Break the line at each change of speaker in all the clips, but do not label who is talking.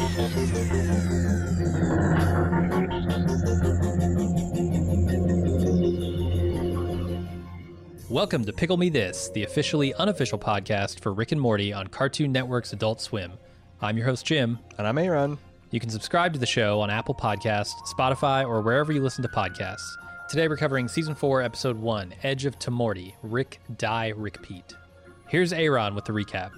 Welcome to Pickle Me This, the officially unofficial podcast for Rick and Morty on Cartoon Network's Adult Swim. I'm your host, Jim.
And I'm Aaron.
You can subscribe to the show on Apple Podcasts, Spotify, or wherever you listen to podcasts. Today we're covering Season 4, Episode 1, Edge of Tomorty, Rick, Die, Rick Pete. Here's Aaron with the recap.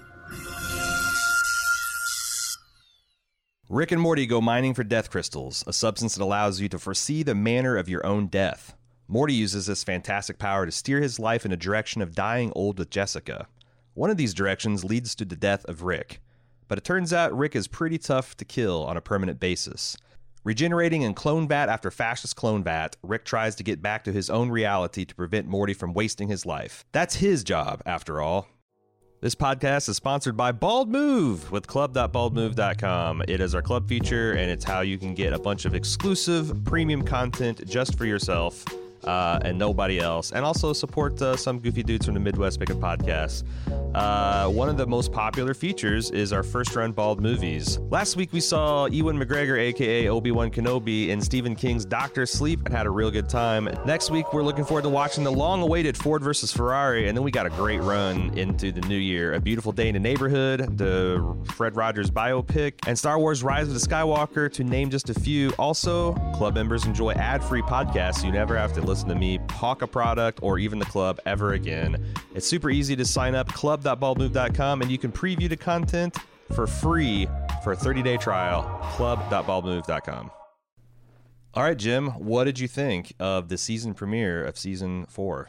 Rick and Morty go mining for death crystals, a substance that allows you to foresee the manner of your own death. Morty uses this fantastic power to steer his life in a direction of dying old with Jessica. One of these directions leads to the death of Rick. But it turns out Rick is pretty tough to kill on a permanent basis. Regenerating in clone vat after fascist clone vat, Rick tries to get back to his own reality to prevent Morty from wasting his life. That's his job, after all. This podcast is sponsored by Bald Move with club.baldmove.com. It is our club feature, and it's how you can get a bunch of exclusive premium content just for yourself and nobody else, and also support some goofy dudes from the Midwest making podcasts. One of the most popular features is our first run Bald movies. Last week we saw Ewan McGregor, aka Obi-Wan Kenobi, in Stephen King's Dr. Sleep and had a real good time. Next week we're looking forward to watching the long-awaited Ford vs. Ferrari, and then we got a great run into the new year. A Beautiful Day in the Neighborhood, the Fred Rogers biopic, and Star Wars Rise of the Skywalker, to name just a few. Also, club members enjoy ad-free podcasts, so you never have to listen to me hawk a product or even the club ever again. It's super easy to sign up, club.baldmove.com, and you can preview the content for free for a 30-day trial, club.baldmove.com. All right, Jim, what did you think of the season premiere of Season 4?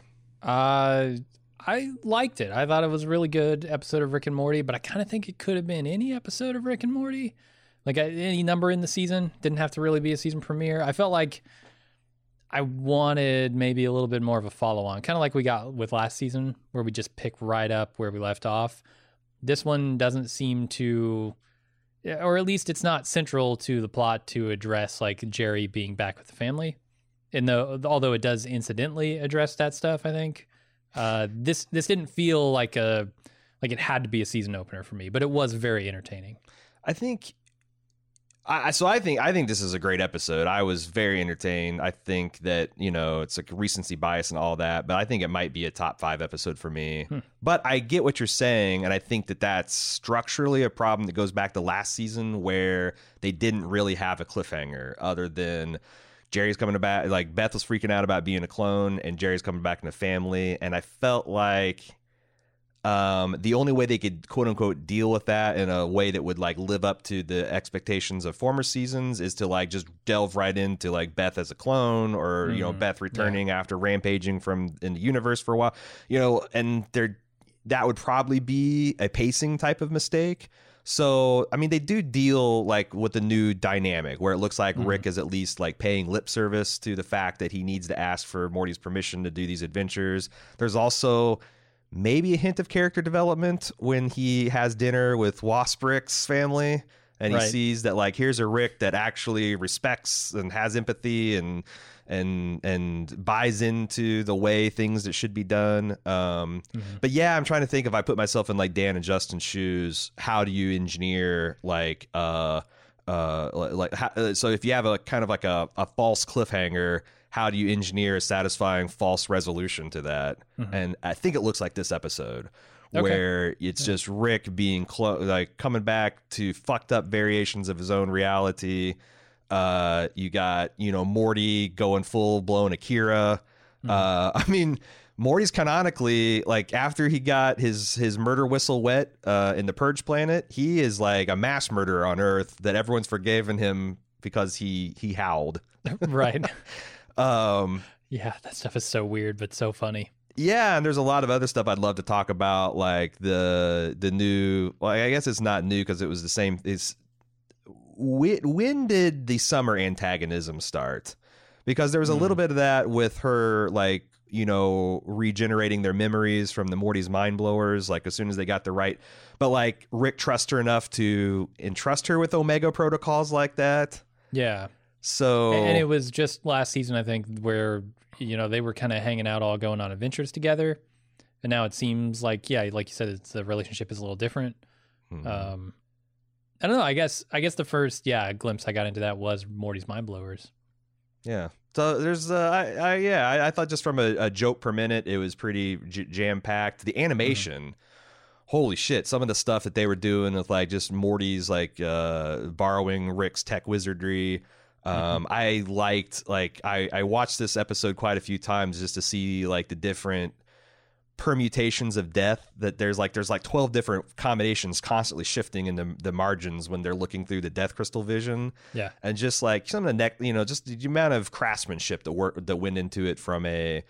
I liked it. I thought it was a really good episode of Rick and Morty, but I kind of think it could have been any episode of Rick and Morty. Like any number in the season. Didn't have to really be a season premiere. I felt like I wanted maybe a little bit more of a follow-on, kind of like we got with last season, where we just pick right up where we left off. This one doesn't seem to, or at least it's not central to the plot to address like Jerry being back with the family. And although it does incidentally address that stuff, I think this didn't feel like it had to be a season opener for me, but it was very entertaining.
I think this is a great episode. I was very entertained. I think that, it's like recency bias and all that, but I think it might be a top 5 episode for me. But I get what you're saying, and I think that that's structurally a problem that goes back to last season, where they didn't really have a cliffhanger other than Jerry's coming back. Like, Beth was freaking out about being a clone, and Jerry's coming back in the family, and I felt like the only way they could quote unquote deal with that in a way that would like live up to the expectations of former seasons is to like just delve right into like Beth as a clone, or Beth returning after rampaging in the universe for a while, and that would probably be a pacing type of mistake. So, I mean, they do deal like with the new dynamic where it looks like Rick is at least like paying lip service to the fact that he needs to ask for Morty's permission to do these adventures. There's also maybe a hint of character development when he has dinner with Wasprick's family, and he sees that like here's a Rick that actually respects and has empathy and buys into the way things that should be done. But yeah, I'm trying to think, if I put myself in like Dan and Justin's shoes, how do you engineer so if you have a kind of like a false cliffhanger, how do you engineer a satisfying false resolution to that? And I think it looks like this episode, where it's just Rick being coming back to fucked up variations of his own reality. You got, Morty going full blown Akira. I mean, Morty's canonically, like, after he got his murder whistle wet in the Purge planet, he is like a mass murderer on Earth that everyone's forgiven him because he howled.
Right. Yeah, that stuff is so weird, but so funny.
Yeah, and there's a lot of other stuff I'd love to talk about, like the new. Well, I guess it's not new because it was the same. When did the summer antagonism start? Because there was a little bit of that with her, like, regenerating their memories from the Morty's mind blowers, like as soon as they got the right. But like Rick trusts her enough to entrust her with Omega protocols like that.
Yeah.
So,
and it was just last season, I think, where, they were kind of hanging out, all going on adventures together. And now it seems like, yeah, like you said, the relationship is a little different. And I don't know. I guess the first glimpse I got into that was Morty's Mind Blowers.
Yeah. So there's I thought just from a joke per minute, it was pretty jam packed. The animation, holy shit! Some of the stuff that they were doing with like just Morty's like borrowing Rick's tech wizardry. I liked I watched this episode quite a few times just to see like the different permutations of death, that there's like 12 different combinations constantly shifting in the margins when they're looking through the death crystal vision.
Yeah. And
just like some of the just the amount of craftsmanship that went into it from a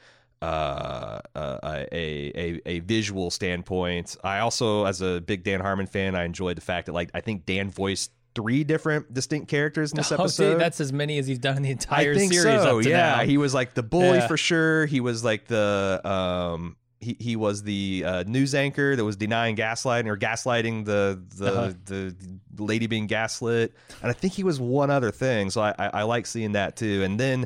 visual standpoint. I also, as a big Dan Harmon fan, I enjoyed the fact that like I think Dan voiced 3 different distinct characters in this episode.
Dude, that's as many as he's done in the entire series.
So.
Up to now.
He was like the bully for sure. He was like the he was the news anchor that was denying gaslighting or gaslighting the lady being gaslit, and I think he was one other thing. So I like seeing that too. And then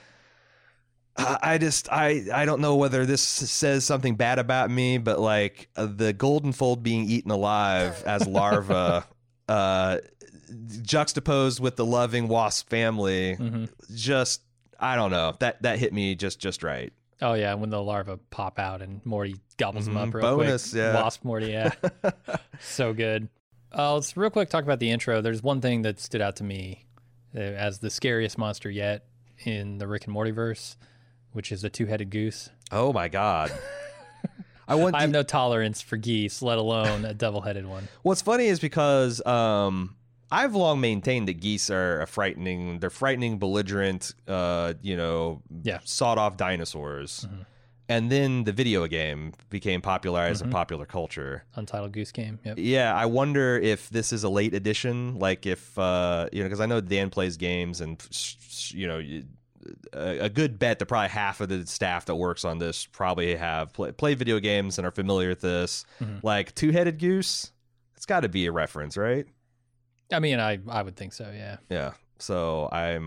I don't know whether this says something bad about me, but like the golden fold being eaten alive as larva, juxtaposed with the loving wasp family, just I don't know, that hit me just right.
Oh yeah, when the larvae pop out and Morty gobbles them up real
Bonus,
quick.
yeah.
Wasp Morty, yeah. So good. Let's real quick talk about the intro. There's one thing that stood out to me as the scariest monster yet in the Rick and Morty verse, which is the 2-headed goose.
Oh my God.
I have no tolerance for geese, let alone a double-headed one.
What's funny is because I've long maintained that geese are frightening, belligerent, sawed-off dinosaurs. And then the video game became popularized in popular culture.
Untitled Goose Game, yep.
Yeah, I wonder if this is a late edition, like if, because I know Dan plays games and, a good bet that probably half of the staff that works on this probably have played video games and are familiar with this. Like, 2-headed goose, it's got to be a reference, right?
I mean, I would think so, yeah.
Yeah. So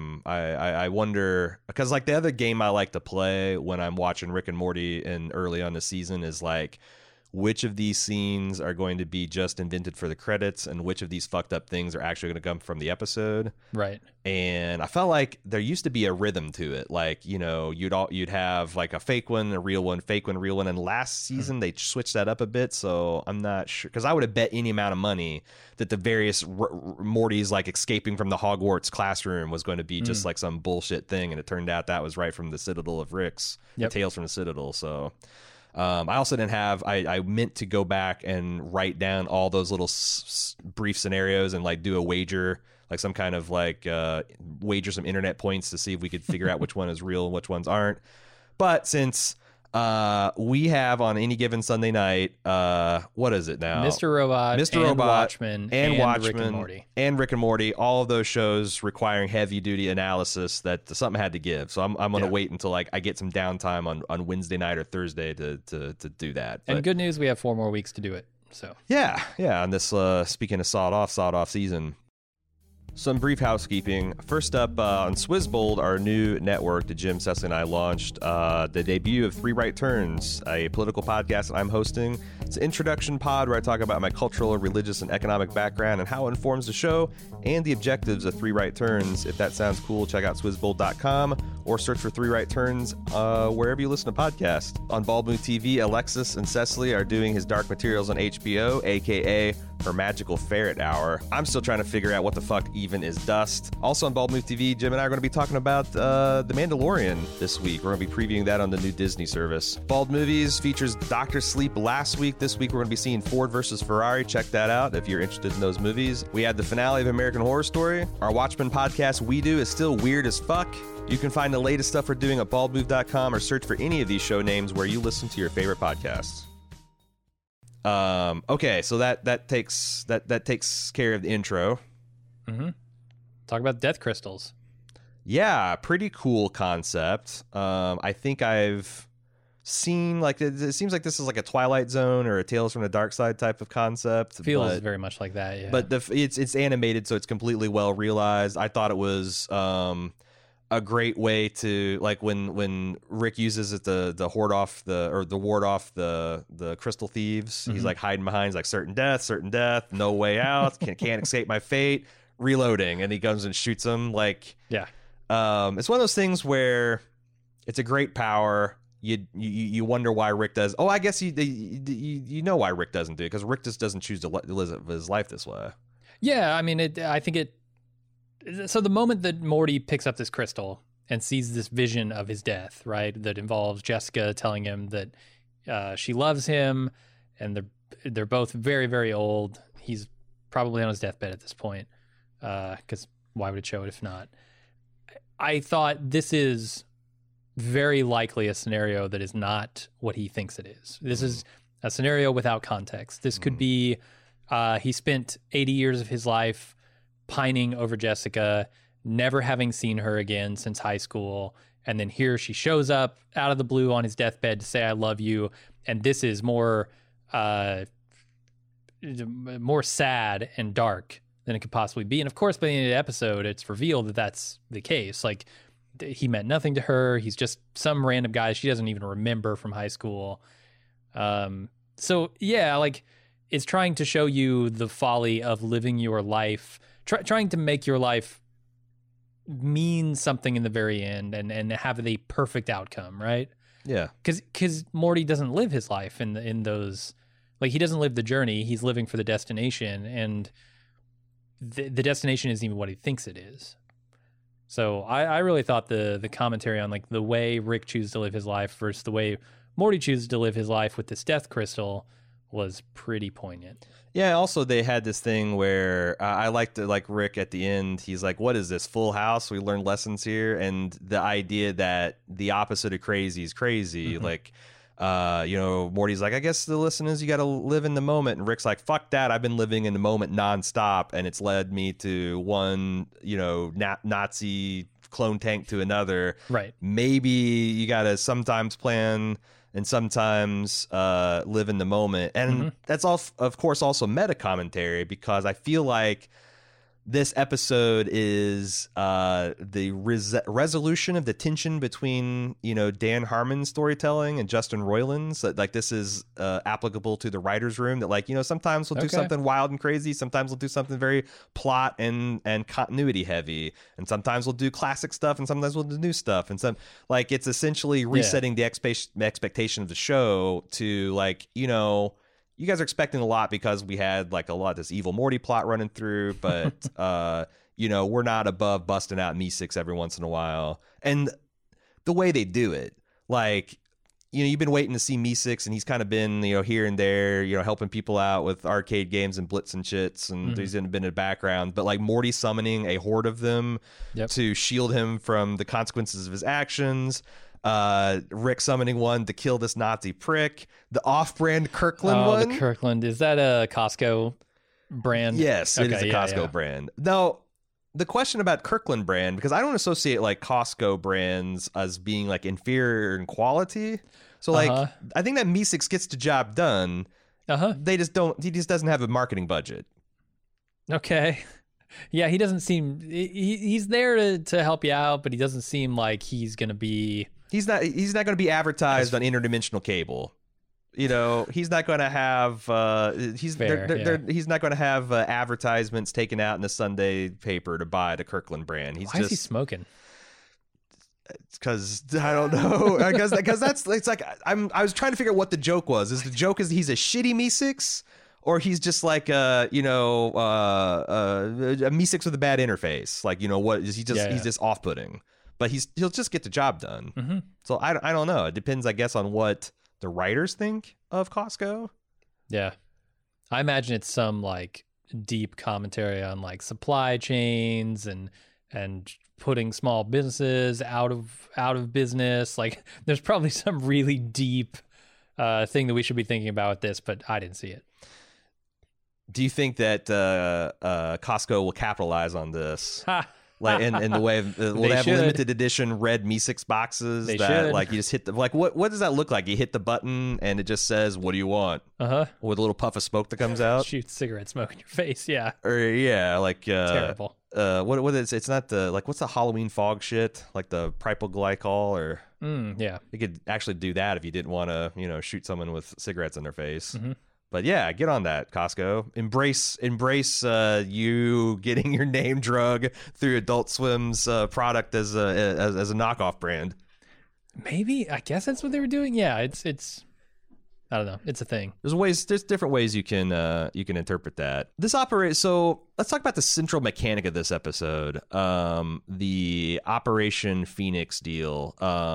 I wonder, because like the other game I like to play when I'm watching Rick and Morty and early on the season is like, which of these scenes are going to be just invented for the credits and which of these fucked up things are actually going to come from the episode.
Right.
And I felt like there used to be a rhythm to it. Like, you'd have like a fake one, a real one, fake one, real one. And last season they switched that up a bit. So I'm not sure, because I would have bet any amount of money that the various Mortys like escaping from the Hogwarts classroom was going to be just like some bullshit thing. And it turned out that was right from the Citadel of Rick's, Tales from the Citadel. So I also didn't have, I meant to go back and write down all those little brief scenarios and like do a wager, like some kind of like wager some internet points to see if we could figure out which one is real and which ones aren't. But since we have on any given Sunday night, what is it now?
Mr. Robot, Watchmen, and Rick and Morty.
And Rick and Morty, all of those shows requiring heavy duty analysis that something had to give. So I'm going to wait until like I get some downtime on Wednesday night or Thursday to do that.
And good news, we have 4 more weeks to do it. So
yeah. On this speaking of sawed off season. Some brief housekeeping. First up, on Swizzbold, our new network that Jim, Cecily, and I launched, the debut of Three Right Turns, a political podcast that I'm hosting. It's an introduction pod where I talk about my cultural, religious, and economic background and how it informs the show and the objectives of Three Right Turns. If that sounds cool, check out Swizzbold.com or search for Three Right Turns wherever you listen to podcasts. On Bald Move TV, Alexis and Cecily are doing his Dark Materials on HBO, a.k.a. her Magical Ferret Hour. I'm still trying to figure out what the fuck even is dust. Also on Bald Move TV, Jim and I are going to be talking about The Mandalorian this week. We're going to be previewing that on the new Disney service. Bald Movies features Dr. Sleep last week. This week we're going to be seeing Ford versus Ferrari. Check that out if you're interested in those movies. We had the finale of American Horror Story. Our Watchmen podcast, We Do, is still weird as fuck. You can find the latest stuff we're doing at baldmove.com or search for any of these show names where you listen to your favorite podcasts. Okay, so that takes care of the intro.
Talk about death crystals.
Yeah, pretty cool concept. I think I've seen like it seems like this is like a Twilight Zone or a Tales from the Dark Side type of concept.
Feels very much like that, yeah.
But it's animated, so it's completely well realized. I thought it was a great way to, like, when Rick uses it the ward off the crystal thieves. He's like hiding behind, he's like certain death, no way out, can't escape my fate, reloading, and he goes and shoots him. Like,
Yeah.
It's one of those things where it's a great power. You wonder why Rick does. Oh, I guess you know why Rick doesn't do it, because Rick just doesn't choose to live his life this way.
Yeah, I mean, I think it. So the moment that Morty picks up this crystal and sees this vision of his death, right, that involves Jessica telling him that she loves him, and they're both very, very old. He's probably on his deathbed at this point, because why would it show it if not? I thought this is very likely a scenario that is not what he thinks it is. This is a scenario without context. This could be he spent 80 years of his life pining over Jessica, never having seen her again since high school, and then here she shows up out of the blue on his deathbed to say I love you, and this is more sad and dark than it could possibly be. And of course, by the end of the episode, it's revealed that that's the case. Like, he meant nothing to her. He's just some random guy she doesn't even remember from high school. So yeah, like, it's trying to show you the folly of living your life, trying to make your life mean something in the very end and have the perfect outcome, right?
Yeah.
Because Morty doesn't live his life in those, like, he doesn't live the journey. He's living for the destination, and the destination isn't even what he thinks it is. So I really thought the commentary on, like, the way Rick chooses to live his life versus the way Morty chooses to live his life with this death crystal was pretty poignant.
Yeah, also they had this thing where I liked it, like Rick at the end, he's like, what is this, Full House? We learned lessons here. And the idea that the opposite of crazy is crazy. Like, Morty's like, I guess the lesson is you got to live in the moment. And Rick's like, fuck that. I've been living in the moment nonstop, and it's led me to one, Nazi clone tank to another.
Right.
Maybe you got to sometimes plan and sometimes live in the moment. And that's all, of course, also meta commentary, because I feel like this episode is the resolution of the tension between, Dan Harmon's storytelling and Justin Roiland's. Like, this is applicable to the writer's room, that, like, sometimes we'll do something wild and crazy. Sometimes we'll do something very plot and continuity heavy. And sometimes we'll do classic stuff, and sometimes we'll do new stuff. And like, it's essentially resetting the expectation of the show to, like, you guys are expecting a lot because we had, like, a lot of this evil Morty plot running through, but we're not above busting out Meeseeks every once in a while. And the way they do it, like, you've been waiting to see Meeseeks, and he's kind of been, here and there, helping people out with arcade games and blitz and shits, and he's been in the background. But, like, Morty summoning a horde of them to shield him from the consequences of his actions. Rick summoning one to kill this Nazi prick. The off-brand Kirkland one.
The Kirkland. Is that a Costco brand?
Yes, it is a Costco brand. Now, the question about Kirkland brand, because I don't associate, like, Costco brands as being, like, inferior in quality. So, like, I think that Meeseeks gets the job done. They just don't. He just doesn't have a marketing budget.
Okay. Yeah, he doesn't seem. He's there to help you out, but he doesn't seem like he's going to be.
He's not going to be advertised on interdimensional cable. He's not going to have. He's not going to have advertisements taken out in the Sunday paper to buy the Kirkland brand.
Why is he smoking?
It's because I don't know. Because that's, it's like I was trying to figure out what the joke was. Is the joke is he's a shitty Meeseeks, or he's just like a Meeseeks with a bad interface? Like, what is he just? He's just off-putting. But he'll just get the job done. So I don't know. It depends, I guess, on what the writers think of Costco.
Yeah, I imagine it's some, like, deep commentary on, like, supply chains and putting small businesses out of business. Like, there's probably some really deep thing that we should be thinking about with this, but I didn't see it.
Do you think that Costco will capitalize on this? Like, in the way of, will they have limited edition red Meeseeks boxes that should. Like, you just hit the, like, what does that look like? You hit the button and it just says, what do you want? With a little puff of smoke that comes out.
Shoot cigarette smoke in your face. Yeah.
Or like,
terrible.
what is it's not the like what's the Halloween fog shit like the propylglycol or
yeah,
you could actually do that if you didn't want to shoot someone with cigarettes in their face.
Mm-hmm.
But yeah, get on that, Costco. Embrace you getting your name drug through Adult Swim's product as a knockoff brand.
Maybe, I guess that's what they were doing. Yeah, it's I don't know. It's a thing.
There's different ways you can interpret that. So let's talk about the central mechanic of this episode. The Operation Phoenix deal.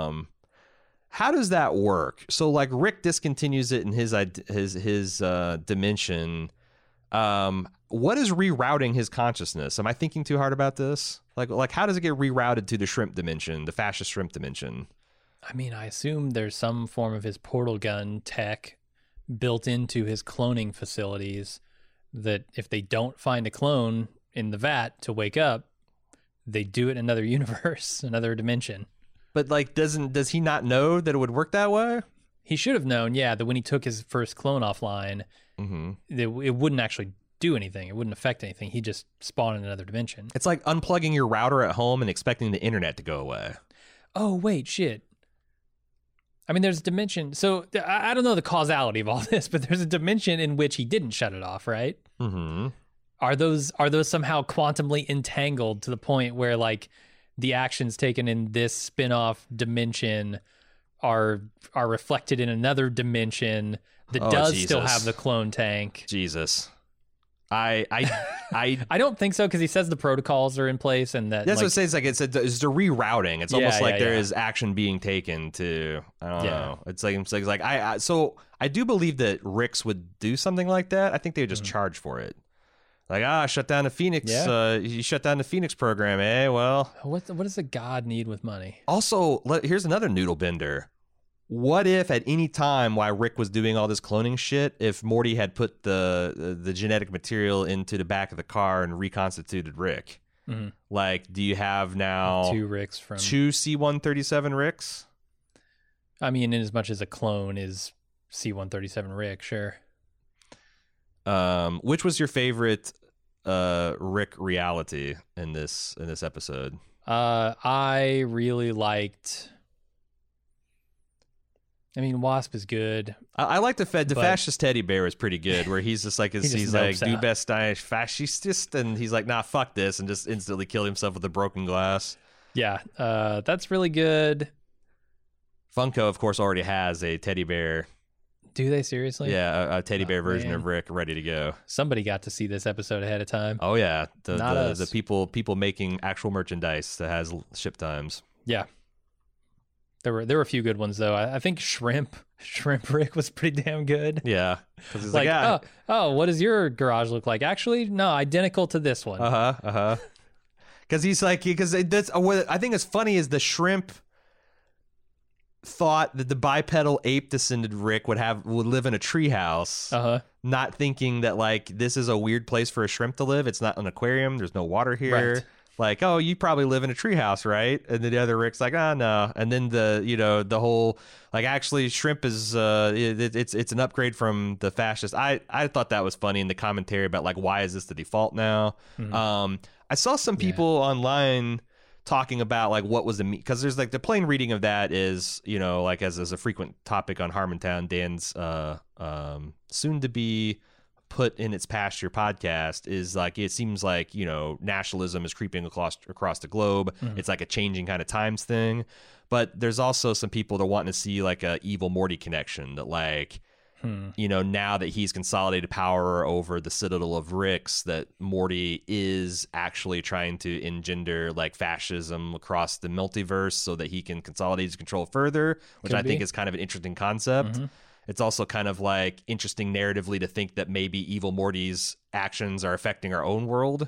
How does that work? So like Rick discontinues it in his dimension. What is rerouting his consciousness? Am I thinking too hard about this? Like how does it get rerouted to the shrimp dimension, the fascist shrimp dimension?
I mean, I assume there's some form of his portal gun tech built into his cloning facilities that if they don't find a clone in the vat to wake up, they do it in another universe, another dimension.
But like, does he not know that it would work that way?
He should have known, yeah, that when he took his first clone offline, it wouldn't actually do anything. It wouldn't affect anything. He just spawned in another dimension.
It's like unplugging your router at home and expecting the internet to go away.
Oh, wait, shit. I mean, there's a dimension. So I don't know the causality of all this, but there's a dimension in which he didn't shut it off, right?
Mm-hmm.
Are those somehow quantumly entangled to the point where like the actions taken in this spin-off dimension are reflected in another dimension that does still have the clone tank?
Jesus. I
don't think so, because he says the protocols are in place and that
that's what it says. Like it's the rerouting. It's almost like there is action being taken to I don't know. It's like I do believe that Ricks would do something like that. I think they would just charge for it. Like shut down the Phoenix. You shut down the Phoenix program, eh? Well,
what does a god need with money?
Also, here's another noodle bender. What if at any time while Rick was doing all this cloning shit, if Morty had put the genetic material into the back of the car and reconstituted Rick? Mm-hmm. Like, do you have now
two Ricks from
two C-137 Ricks?
I mean, in as much as a clone is C-137 Rick, sure.
Which was your favorite Rick reality in this episode?
I really liked. I mean, Wasp is good.
I like the fascist teddy bear is pretty good, where he's just like he's like du best fascist, and he's like, nah, fuck this, and just instantly killed himself with a broken glass.
Yeah, that's really good.
Funko, of course, already has a teddy bear.
Do they seriously?
Yeah, a teddy bear version of Rick ready to go.
Somebody got to see this episode ahead of time.
Oh yeah, the people making actual merchandise that has ship times.
Yeah. There were a few good ones though. I think Shrimp Rick was pretty damn good.
Yeah, because he's
like what does your garage look like? Actually, no, identical to this one.
Because he's like, that's what I think is funny is the Shrimp thought that the bipedal ape descended Rick would live in a treehouse. Not thinking that like this is a weird place for a shrimp to live. It's not an aquarium. There's no water here. Right. Like, oh, you probably live in a treehouse, right? And then the other Rick's like, no. And then the whole like actually shrimp is it's an upgrade from the fascist. I thought that was funny in the commentary about like why is this the default now? Mm-hmm. I saw some people online talking about like what was because there's like the plain reading of that is like as a frequent topic on Harmontown, Dan's soon to be put in its pasture podcast is like it seems like nationalism is creeping across the globe. Mm-hmm. It's like a changing kind of times thing, but there's also some people that want to see like a evil Morty connection that like now that he's consolidated power over the Citadel of Ricks, that Morty is actually trying to engender like fascism across the multiverse so that he can consolidate his control further, which I think is kind of an interesting concept. Mm-hmm. It's also kind of like interesting narratively to think that maybe evil Morty's actions are affecting our own world.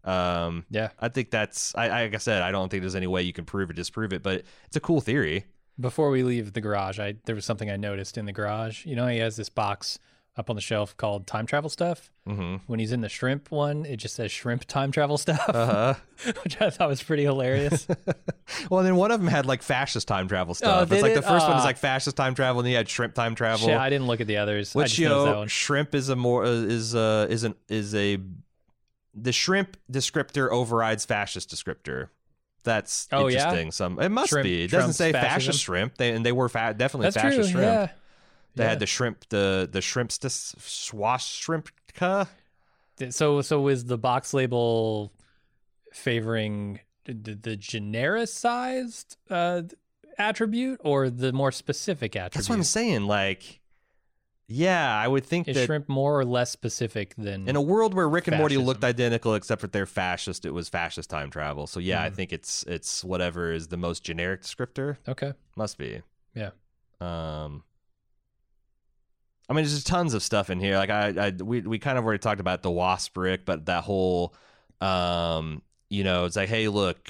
I think that's, like I said, I don't think there's any way you can prove or disprove it, but it's a cool theory.
Before we leave the garage, there was something I noticed in the garage. He has this box up on the shelf called time travel stuff. Mm-hmm. When he's in the shrimp one, it just says shrimp time travel stuff, which I thought was pretty hilarious.
Well, then one of them had like fascist time travel stuff. It's like the first one is like fascist time travel, and then you had shrimp time travel.
Shit, I didn't look at the others.
Which shrimp is a the shrimp descriptor overrides fascist descriptor. That's
Oh,
interesting.
yeah?
It must
Shrimp
be. It doesn't
trumps
say
fascism?
fascist shrimp. They were definitely
That's
fascist
true.
shrimp.
Yeah.
They
Yeah.
had the shrimp, the shrimpstus swash shrimpka.
So is the box label favoring the genericized attribute or the more specific attribute?
That's what I'm saying. Like, yeah, I would think
Is
that
shrimp more or less specific than
in a world where Rick and Morty
fascism?
looked identical except for they're fascist, it was fascist time travel. So yeah, I
Mhm.
think it's whatever is the most generic descriptor.
Okay.
Must be.
Yeah.
I mean, there's just tons of stuff in here. Like we kind of already talked about the wasp Rick, but that whole, it's like, hey, look,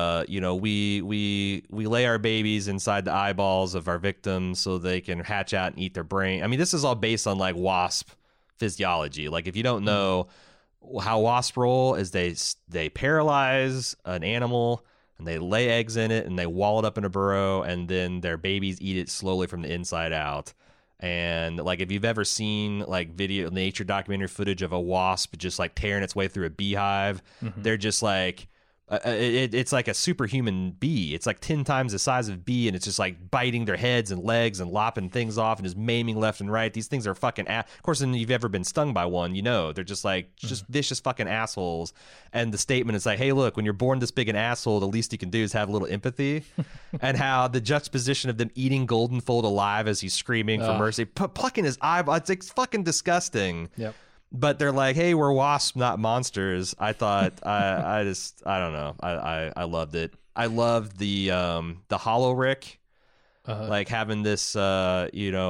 we lay our babies inside the eyeballs of our victims so they can hatch out and eat their brain. I mean, this is all based on like wasp physiology. Like, if you don't know how wasps roll, is they paralyze an animal and they lay eggs in it and they wall it up in a burrow, and then their babies eat it slowly from the inside out. And like, if you've ever seen like nature documentary footage of a wasp just like tearing its way through a beehive, they're just like, it's like a superhuman bee. It's like 10 times the size of a bee, and it's just like biting their heads and legs and lopping things off and just maiming left and right. These things are fucking of course, if you've ever been stung by one, they're just like just vicious fucking assholes. And the statement is like, hey, look, when you're born this big an asshole, the least you can do is have a little empathy. And how the juxtaposition of them eating Goldenfold alive as he's screaming for mercy, plucking his eyeball, it's fucking disgusting.
Yep.
But they're like, hey, we're wasps, not monsters. I thought, I don't know. I loved it. I loved the Hollow Rick, like having this, trying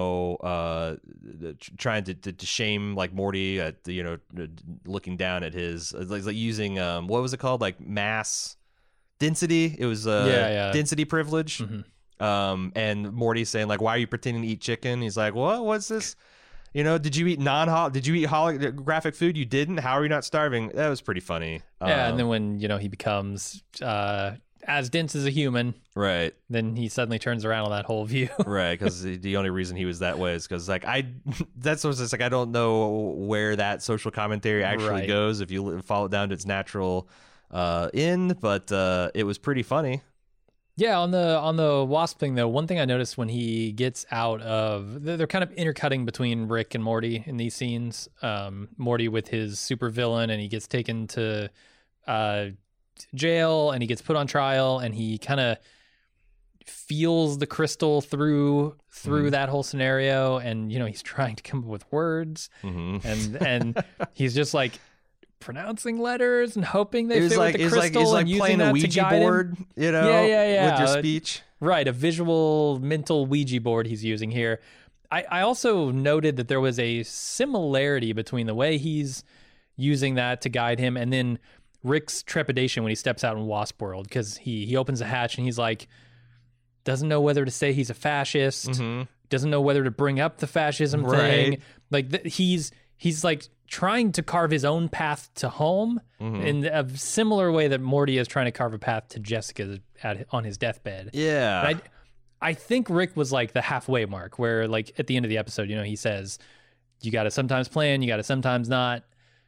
to shame like Morty at looking down at his like using what was it called, like mass density. It was density privilege. And Morty's saying like, why are you pretending to eat chicken? He's like, what? What's this? Did you eat holographic food? You didn't? How are you not starving? That was pretty funny.
Yeah, and then when, he becomes as dense as a human,
right,
then he suddenly turns around on that whole view.
Right, because the only reason he was that way is because, like, that's what's just like, I don't know where that social commentary actually goes if you follow it down to its natural end, but it was pretty funny.
Yeah, on the wasp thing though, one thing I noticed when he gets out of, they're kind of intercutting between Rick and Morty in these scenes. Morty with his supervillain, and he gets taken to jail, and he gets put on trial, and he kind of feels the crystal through that whole scenario, and he's trying to come up with words, and he's just like pronouncing letters and hoping they fit with the crystal, and using
playing
that
a Ouija
to guide
board,
him.
with your speech.
Right, a visual mental Ouija board he's using here. I also noted that there was a similarity between the way he's using that to guide him and then Rick's trepidation when he steps out in Wasp World, because he opens the hatch and he's like, doesn't know whether to say he's a fascist, doesn't know whether to bring up the fascism thing. Like he's like trying to carve his own path to home in a similar way that Morty is trying to carve a path to Jessica on his deathbed.
Yeah.
And I think Rick was like the halfway mark, where like at the end of the episode, he says, you got to sometimes plan, you got to sometimes not.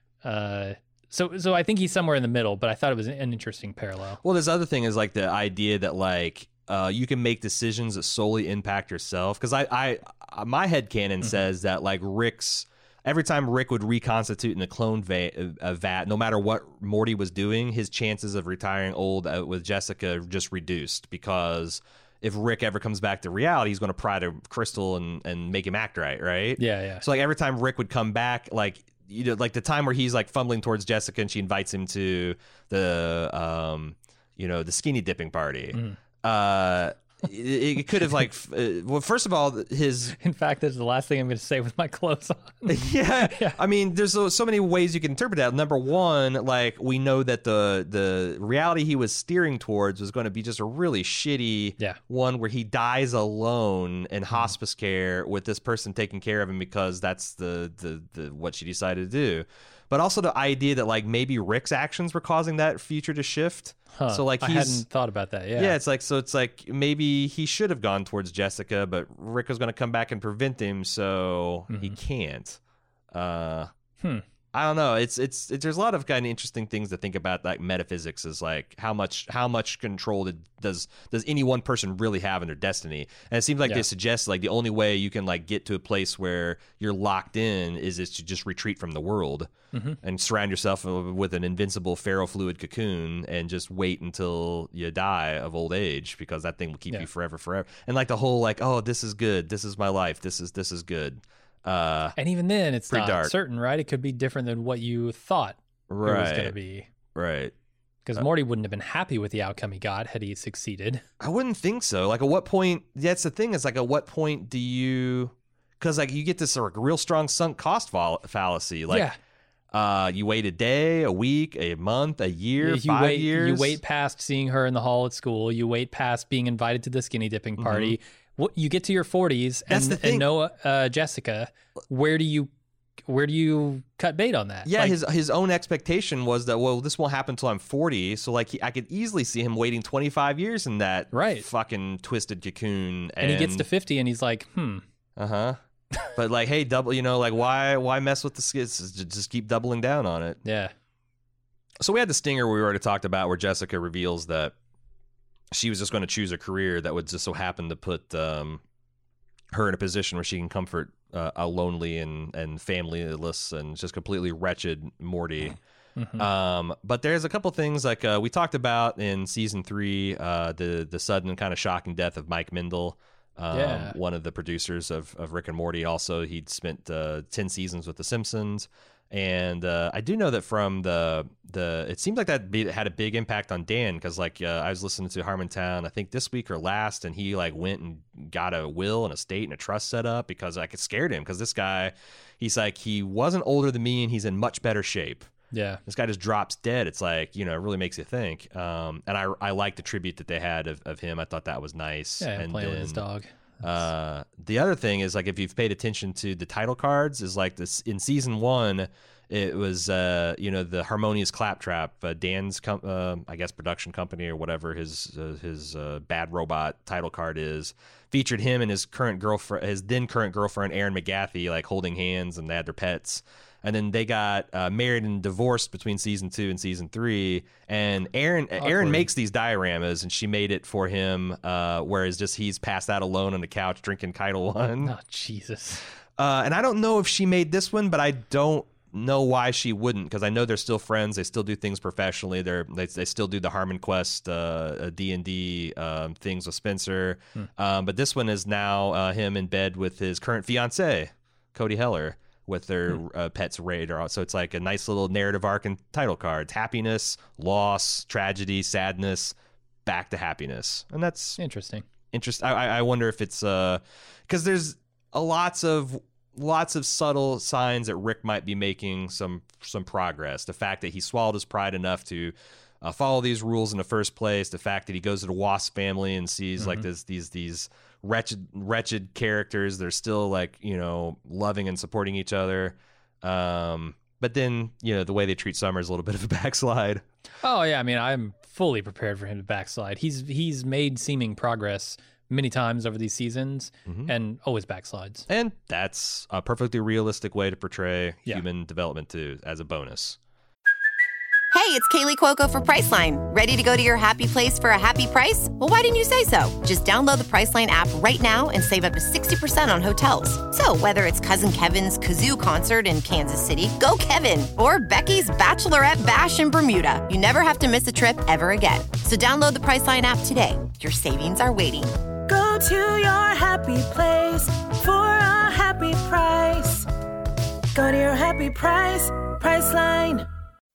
So I think he's somewhere in the middle, but I thought it was an interesting parallel.
Well, this other thing is like the idea that like you can make decisions that solely impact yourself. Because my headcanon says that like every time Rick would reconstitute in the clone vat, no matter what Morty was doing, his chances of retiring old with Jessica just reduced, because if Rick ever comes back to reality, he's going to pry to Crystal and make him act right?
Yeah.
So like every time Rick would come back, like like the time where he's like fumbling towards Jessica and she invites him to the the skinny dipping party. It could have like well, first of all,
in fact, that's the last thing I'm going to say with my clothes on.
yeah. I mean, there's so many ways you can interpret that. Number one, like we know that the reality he was steering towards was going to be just a really shitty one where he dies alone in hospice care with this person taking care of him because that's the what she decided to do. But also the idea that like maybe Rick's actions were causing that future to shift. So like
I hadn't thought about that. Yeah.
It's like maybe he should have gone towards Jessica, but Rick was going to come back and prevent him, so he can't. I don't know. It's there's a lot of kind of interesting things to think about, like metaphysics is like how much control does any one person really have in their destiny? And it seems like they suggest like the only way you can like get to a place where you're locked in is to just retreat from the world and surround yourself with an invincible ferrofluid cocoon and just wait until you die of old age, because that thing will keep you forever. And like the whole like, oh, this is good, this is my life, this is good.
And even then, it's not
dark.
certain, right? It could be different than what you thought it was going to be.
Right.
Because Morty wouldn't have been happy with the outcome he got had he succeeded.
I wouldn't think so. Like, at what point? That's the thing. Is like, at what point do you? Because like you get this like, real strong sunk cost fallacy. Like, you wait a day, a week, a month, a year, 5 years.
You wait past seeing her in the hall at school. You wait past being invited to the skinny dipping party. You get to your 40s and know Jessica. Where do you cut bait on that?
Yeah,
like,
his own expectation was that, well, this won't happen until I'm 40. So like I could easily see him waiting 25 years in that fucking twisted cocoon.
And he gets to 50 and he's like,
But like, hey, double, like why mess with the skits? Just keep doubling down on it.
Yeah.
So we had the stinger we already talked about where Jessica reveals that she was just going to choose a career that would just so happen to put her in a position where she can comfort a lonely and familyless and just completely wretched Morty. But there's a couple things like we talked about in season 3, the sudden kind of shocking death of Mike Mindel, one of the producers of Rick and Morty. Also, he'd spent 10 seasons with The Simpsons. And I do know that from the it seems like that had a big impact on Dan, because like I was listening to Harmontown I think this week or last, and he like went and got a will and a estate and a trust set up because like it scared him, because this guy, he's like, he wasn't older than me and he's in much better shape. Yeah, this guy just drops dead. It's like, it really makes you think. And I like the tribute that they had of him. I thought that was nice.
Yeah, and playing with his dog.
The other thing is like, if you've paid attention to the title cards, is like this in season 1, it was the Harmonious Claptrap, Dan's I guess production company or whatever his Bad Robot title card is, featured him and his then current girlfriend Erin McGathy like holding hands, and they had their pets. And then they got married and divorced between season 2 and season 3. And Erin makes these dioramas, and she made it for him, whereas just he's passed out alone on the couch drinking Ketel One.
Oh, Jesus.
And I don't know if she made this one, but I don't know why she wouldn't, because I know they're still friends. They still do things professionally. They still do the Harmon Quest D&D things with Spencer. But this one is now him in bed with his current fiance, Cody Heller, with their pet's radar. So it's like a nice little narrative arc and title cards: happiness, loss, tragedy, sadness, back to happiness. And that's
interesting.
I wonder if it's because there's lots of subtle signs that Rick might be making some progress. The fact that he swallowed his pride enough to follow these rules in the first place, the fact that he goes to the Wasp family and sees like these wretched characters, they're still like, loving and supporting each other. But then, the way they treat Summer is a little bit of a backslide. Oh yeah, I mean, I'm fully prepared for him to backslide. He's made seeming progress many times over these seasons, and always backslides. And that's a perfectly realistic way to portray human development too, as a bonus.
Hey, it's Kaylee Cuoco for Priceline. Ready to go to your happy place for a happy price? Well, why didn't you say so? Just download the Priceline app right now and save up to 60% on hotels. So whether it's Cousin Kevin's Kazoo Concert in Kansas City, go Kevin, or Becky's Bachelorette Bash in Bermuda, you never have to miss a trip ever again. So download the Priceline app today. Your savings are waiting.
Go to your happy place for a happy price. Go to your happy price, Priceline.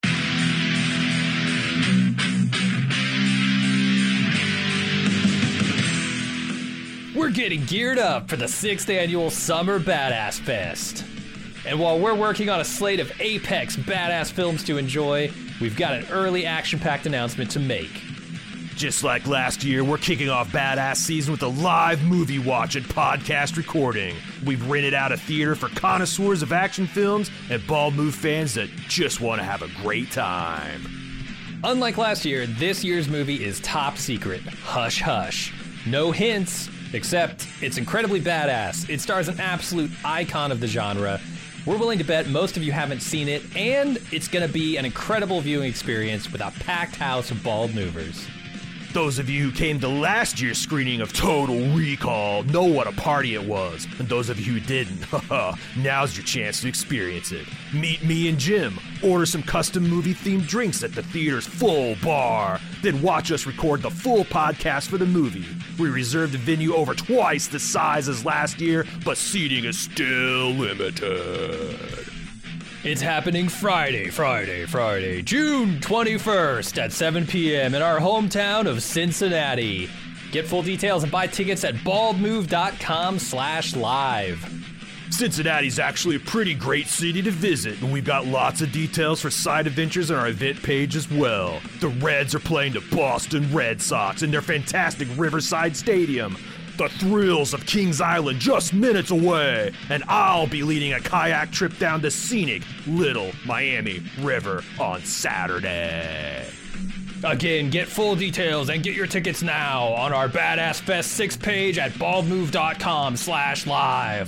We're getting geared up for the 6th annual Summer Badass Fest. And while we're working on a slate of apex badass films to enjoy, we've got an early action-packed announcement to make.
Just like last year, we're kicking off Badass Season with a live movie watch and podcast recording. We've rented out a theater for connoisseurs of action films and bald move fans that just want to have a great time.
Unlike last year, this year's movie is top secret. Hush hush. No hints, except it's incredibly badass. It stars an absolute icon of the genre, We're willing to bet most of you haven't seen it, and it's going to be an incredible viewing experience with a packed house of bald movers.
Those of you who came to last year's screening of Total Recall know what a party it was. And those of you who didn't, now's your chance to experience it. Meet me and Jim, order some custom movie-themed drinks at the theater's full bar, then watch us record the full podcast for the movie. We reserved the venue over twice the size as last year, but seating is still limited.
It's happening Friday, June 21st at 7 p.m. in our hometown of Cincinnati. Get full details and buy tickets at baldmove.com/live.
Cincinnati's actually a pretty great city to visit, and we've got lots of details for side adventures on our event page as well. The Reds are playing the Boston Red Sox in their fantastic Riverside Stadium. The thrills of Kings Island just minutes away, and I'll be leading a kayak trip down the scenic Little Miami River on Saturday.
Again, get full details and get your tickets now on our Badass Fest 6 page at baldmove.com/live.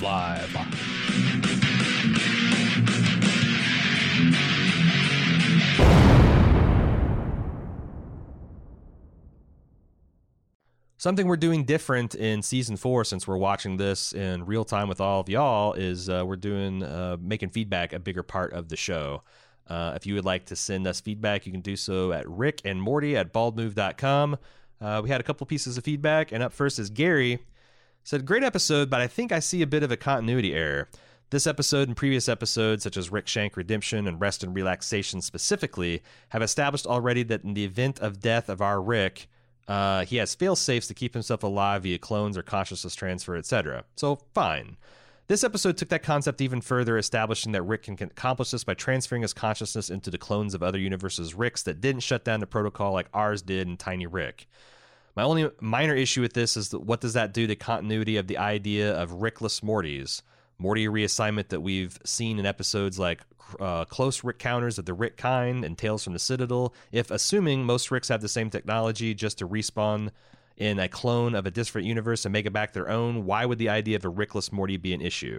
Something we're doing different in season 4, since we're watching this in real time with all of y'all, is we're doing making feedback a bigger part of the show. If you would like to send us feedback, you can do so at rickandmorty@baldmove.com. We had a couple pieces of feedback, and up first is Gary. Said, great episode, but I think I see a bit of a continuity error. This episode and previous episodes, such as Rick Shank Redemption and Rest and Relaxation specifically, have established already that in the event of death of our Rick, he has fail-safes to keep himself alive via clones or consciousness transfer, etc. So, fine. This episode took that concept even further, establishing that Rick can accomplish this by transferring his consciousness into the clones of other universes' Ricks that didn't shut down the protocol like ours did in Tiny Rick. My only minor issue with this is that what does that do to continuity of the idea of Rickless Mortys? Morty reassignment that we've seen in episodes like Close Rick Counters of the Rick Kind and Tales from the Citadel, if assuming most Ricks have the same technology just to respawn in a clone of a different universe and make it back their own, why would the idea of a Rickless Morty be an issue?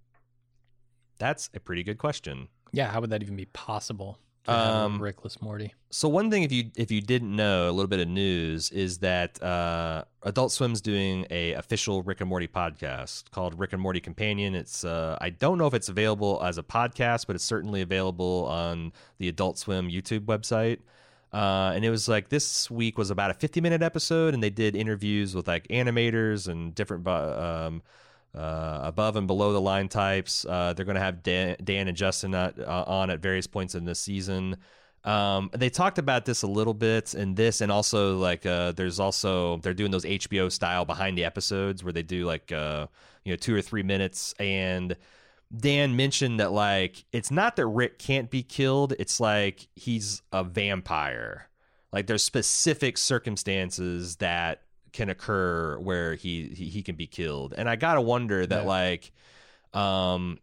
That's a pretty good question.
Yeah, how would that even be possible? Rickless Morty.
So one thing, if you didn't know, a little bit of news is that Adult Swim's doing a official Rick and Morty podcast called Rick and Morty Companion. It's I don't know if it's available as a podcast, but it's certainly available on the Adult Swim YouTube website. And it was like, this week was about a 50-minute episode, and they did interviews with like animators and different above and below the line types. They're going to have Dan and Justin on at various points in this season. They talked about this a little bit in this, and also like they're doing those HBO style behind the episodes where they do like 2 or 3 minutes. And Dan mentioned that like it's not that Rick can't be killed, it's like he's a vampire. Like there's specific circumstances that can occur where he can be killed. And I gotta wonder that like the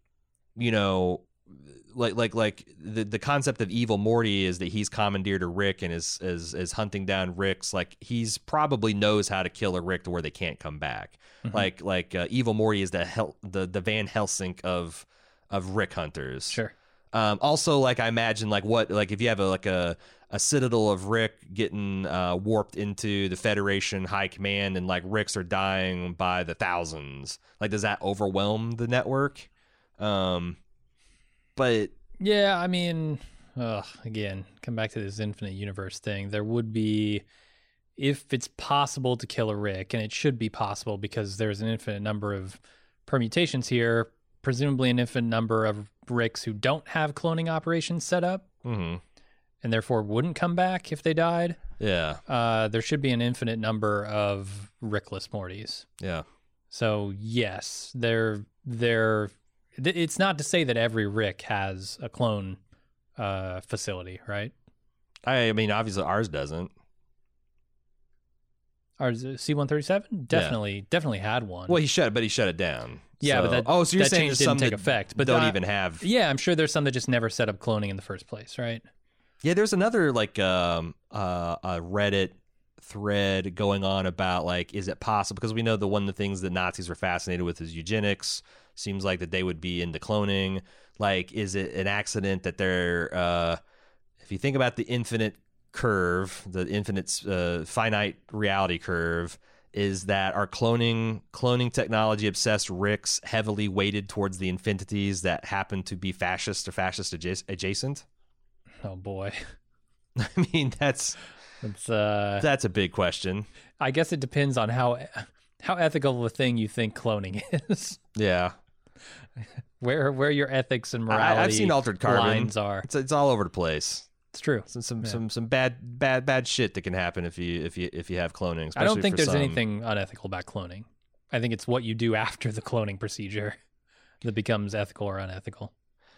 concept of evil Morty is that he's commandeered a Rick and is hunting down Ricks. Like he's probably knows how to kill a Rick to where they can't come back. Mm-hmm. Evil Morty is the Van Helsing of Rick hunters.
Sure.
Also, like I imagine if you have a citadel of Rick getting warped into the Federation High Command, and like Ricks are dying by the thousands. Like, does that overwhelm the network? But
yeah, I mean, again, come back to this infinite universe thing. There would be, if it's possible to kill a Rick, and it should be possible because there's an infinite number of permutations here, presumably an infinite number of Ricks who don't have cloning operations set up. Mm-hmm. And therefore wouldn't come back if they died.
Yeah.
There should be an infinite number of Rickless Mortys.
Yeah.
So yes, it's not to say that every Rick has a clone facility, right?
I mean, obviously ours doesn't.
Ours C-137 definitely had one.
Well, he shut it down.
Yeah,
so,
but
so you're saying
change didn't take effect, but
don't even have.
Yeah, I'm sure there's some that just never set up cloning in the first place, right?
Yeah, there's another like a Reddit thread going on about like, is it possible? Because we know one of the things that Nazis were fascinated with is eugenics. Seems like that they would be into cloning. Like, is it an accident that they're, if you think about the infinite curve, the infinite finite reality curve, is that our cloning technology obsessed Ricks heavily weighted towards the infinities that happen to be fascist or fascist adjacent?
Oh boy.
I mean, that's a big question.
I guess it depends on how ethical of a thing you think cloning is.
Yeah.
Where your ethics and morality
I've seen Altered Carbon.
Lines are.
It's all over the place.
It's true.
Some bad shit that can happen if you have cloning.
I don't think there's anything unethical about cloning. I think it's what you do after the cloning procedure that becomes ethical or unethical.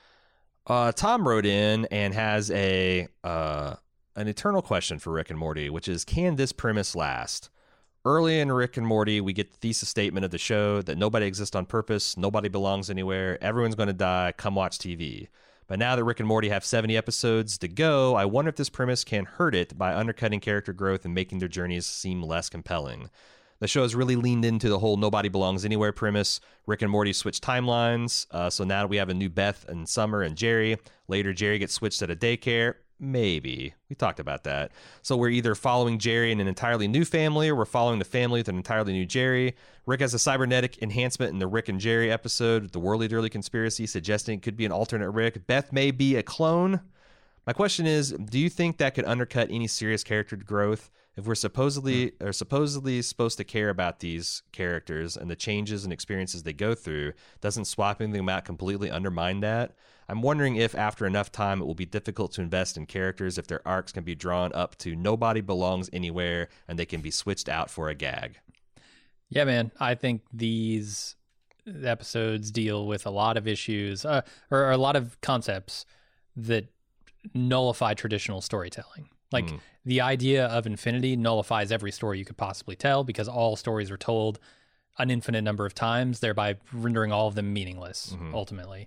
Tom wrote in and has an eternal question for Rick and Morty, which is, can this premise last? Early in Rick and Morty, we get the thesis statement of the show that nobody exists on purpose, nobody belongs anywhere, everyone's going to die, come watch TV. But now that Rick and Morty have 70 episodes to go, I wonder if this premise can hurt it by undercutting character growth and making their journeys seem less compelling. The show has really leaned into the whole nobody belongs anywhere premise. Rick and Morty switch timelines, so now we have a new Beth and Summer and Jerry. Later, Jerry gets switched at a daycare. Maybe. We talked about that. So we're either following Jerry in an entirely new family, or we're following the family with an entirely new Jerry. Rick has a cybernetic enhancement in the Rick and Jerry episode, the Whirly Dirly Conspiracy, suggesting it could be an alternate Rick. Beth may be a clone. My question is, do you think that could undercut any serious character growth? If we're supposedly supposed to care about these characters and the changes and experiences they go through, doesn't swapping them out completely undermine that? I'm wondering if after enough time it will be difficult to invest in characters if their arcs can be drawn up to nobody belongs anywhere and they can be switched out for a gag.
Yeah, man. I think these episodes deal with a lot of issues or a lot of concepts that nullify traditional storytelling. Like the idea of infinity nullifies every story you could possibly tell because all stories are told an infinite number of times, thereby rendering all of them meaningless, ultimately.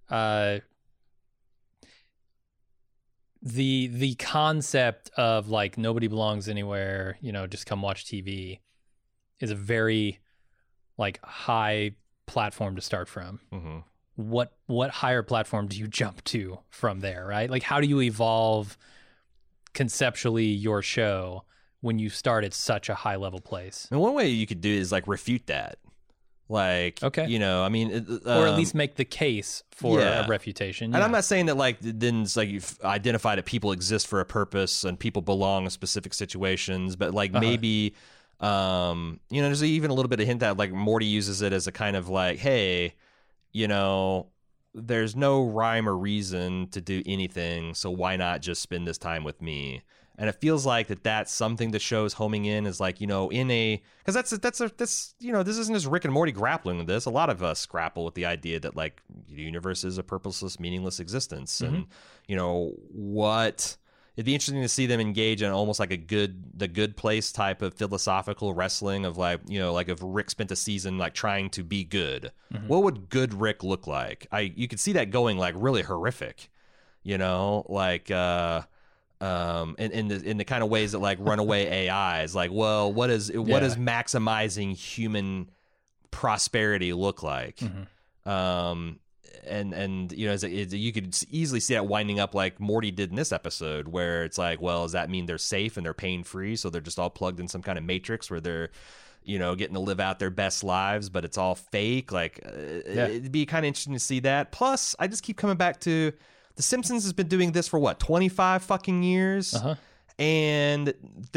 The concept of like nobody belongs anywhere, just come watch TV is a very like high platform to start from. What higher platform do you jump to from there, right? Like how do you evolve conceptually your show when you start at such a high level place?
And one way you could do is like refute that. Like,
okay.
I mean,
or at least make the case for a refutation.
And I'm not saying that like then it's like you've identified that people exist for a purpose and people belong in specific situations, but like maybe, there's even a little bit of hint that like Morty uses it as a kind of like, hey, there's no rhyme or reason to do anything, so why not just spend this time with me? And it feels like that's something the show's homing in is like, because that's this isn't just Rick and Morty grappling with this. A lot of us grapple with the idea that like the universe is a purposeless, meaningless existence. And, it'd be interesting to see them engage in almost like the good place type of philosophical wrestling of like, like if Rick spent a season like trying to be good, what would good Rick look like? You could see that going like really horrific, like, in the kind of ways that like runaway AI is like, well, what does maximizing human prosperity look like? And you could easily see that winding up like Morty did in this episode, where it's like, well, does that mean they're safe and they're pain free, so they're just all plugged in some kind of matrix where they're getting to live out their best lives, but it's all fake? Like, it'd be kind of interesting to see that. Plus, I just keep coming back to The Simpsons has been doing this for what, 25 fucking years? And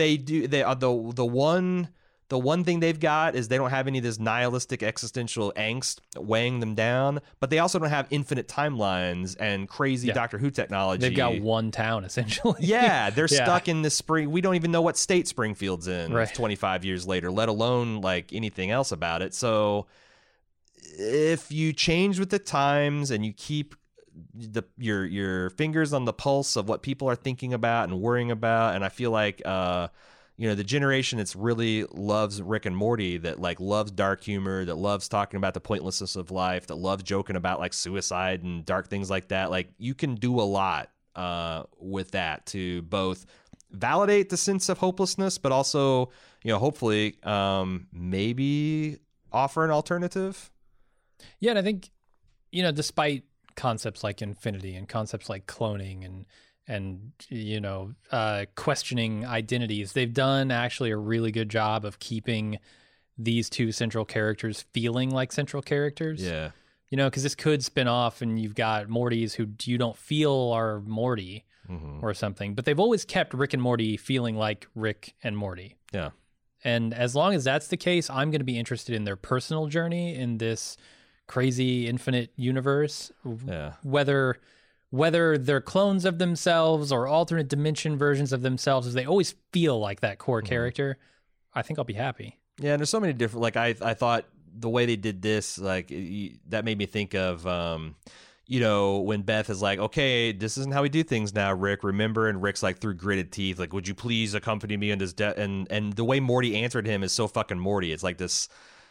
the one thing they've got is they don't have any of this nihilistic existential angst weighing them down, but they also don't have infinite timelines and crazy Doctor Who technology.
They've got one town, essentially.
Yeah, they're stuck in the spring. We don't even know what state Springfield's in 25 years later, let alone like anything else about it. So if you change with the times and you keep your fingers on the pulse of what people are thinking about and worrying about, and I feel like the generation that's really loves Rick and Morty, that like loves dark humor, that loves talking about the pointlessness of life, that loves joking about like suicide and dark things like that, like you can do a lot with that to both validate the sense of hopelessness, but also, hopefully maybe offer an alternative.
Yeah, and I think, despite concepts like infinity and concepts like cloning and questioning identities, they've done actually a really good job of keeping these two central characters feeling like central characters.
Yeah.
Because this could spin off and you've got Mortys who you don't feel are Morty or something, but they've always kept Rick and Morty feeling like Rick and Morty.
Yeah.
And as long as that's the case, I'm going to be interested in their personal journey in this crazy infinite universe.
Yeah.
Whether they're clones of themselves or alternate dimension versions of themselves, if they always feel like that core character, I think I'll be happy.
Yeah, and there's so many different, like, I thought the way they did this, like, that made me think of, when Beth is like, okay, this isn't how we do things now, Rick, remember? And Rick's like, through gritted teeth, like, would you please accompany me on this and the way Morty answered him is so fucking Morty. It's like this,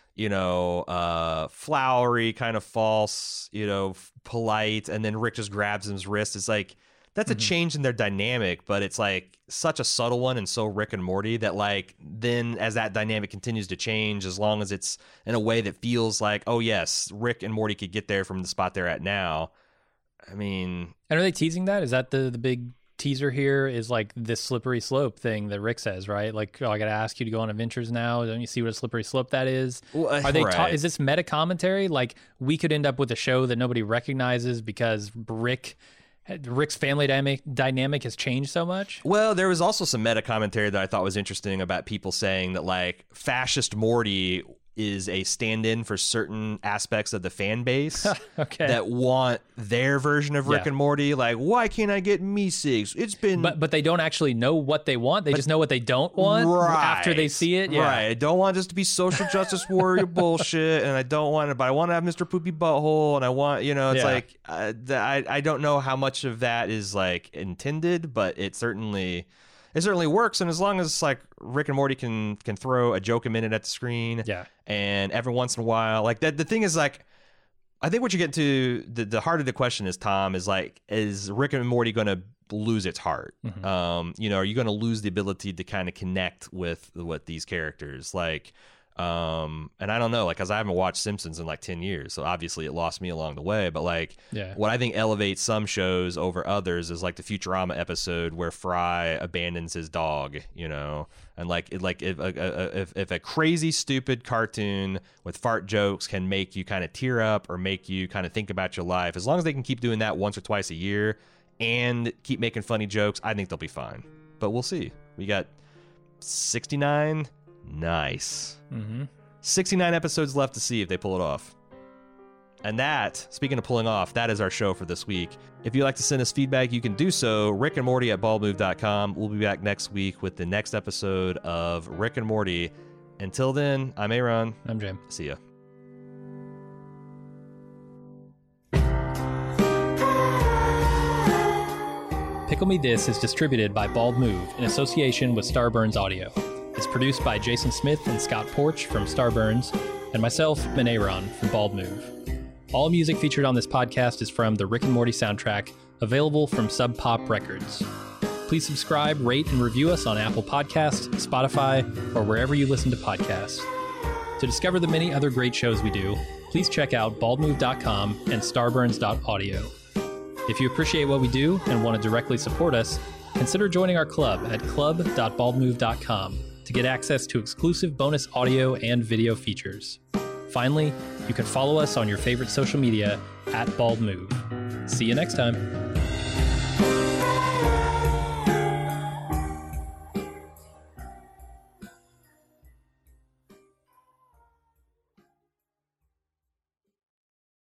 flowery, kind of false, polite, and then Rick just grabs his wrist. It's like, that's a change in their dynamic, but it's like such a subtle one and so Rick and Morty that, like, then as that dynamic continues to change, as long as it's in a way that feels like, oh yes, Rick and Morty could get there from the spot they're at now. I mean,
and are they teasing that? Is that the big teaser here? Is like this slippery slope thing that Rick says, right? Like, oh, I got to ask you to go on adventures now. Don't you see what a slippery slope that is?
Well,
are they?
right.
Is this meta commentary? Like, we could end up with a show that nobody recognizes because Rick's family dynamic has changed so much?
Well, there was also some meta commentary that I thought was interesting about people saying that, like, fascist Morty is a stand-in for certain aspects of the fan base that want their version of Rick and Morty. Like, why can't I get Meeseeks? It's been...
But they don't actually know what they want. They just know what they don't want after they see it. Yeah.
Right. I don't want this to be social justice warrior bullshit, and I don't want it, but I want to have Mr. Poopy Butthole, and I want, it's like, I don't know how much of that is, like, intended, but it certainly works. And as long as, like, Rick and Morty can throw a joke a minute at the screen, and every once in a while, like, that, the thing is, like, I think what you get to the heart of the question is, Tom, is like, is Rick and Morty going to lose its heart? Are you going to lose the ability to kind of connect with these characters? Like, and I don't know, like, because I haven't watched Simpsons in like 10 years, so obviously it lost me along the way. But, like, what I think elevates some shows over others is like the Futurama episode where Fry abandons his dog, and like if a crazy stupid cartoon with fart jokes can make you kind of tear up or make you kind of think about your life, as long as they can keep doing that once or twice a year and keep making funny jokes, I think they'll be fine. But we'll see. We got 69. Nice. 69 episodes left to see if they pull it off. And that, speaking of pulling off, that is our show for this week. If you'd like to send us feedback, you can do so. rickandmorty@baldmove.com. We'll be back next week with the next episode of Rick and Morty. Until then, I'm Aaron.
I'm Jim.
See ya.
Pickle Me This is distributed by Bald Move in association with Starburns Audio. It's produced by Jason Smith and Scott Porch from Starburns, and myself, Ben Aaron, from Bald Move. All music featured on this podcast is from the Rick and Morty soundtrack, available from Sub Pop Records. Please subscribe, rate, and review us on Apple Podcasts, Spotify, or wherever you listen to podcasts. To discover the many other great shows we do, please check out baldmove.com and starburns.audio. If you appreciate what we do and want to directly support us, consider joining our club at club.baldmove.com to get access to exclusive bonus audio and video features. Finally, you can follow us on your favorite social media @BaldMove. See you next time.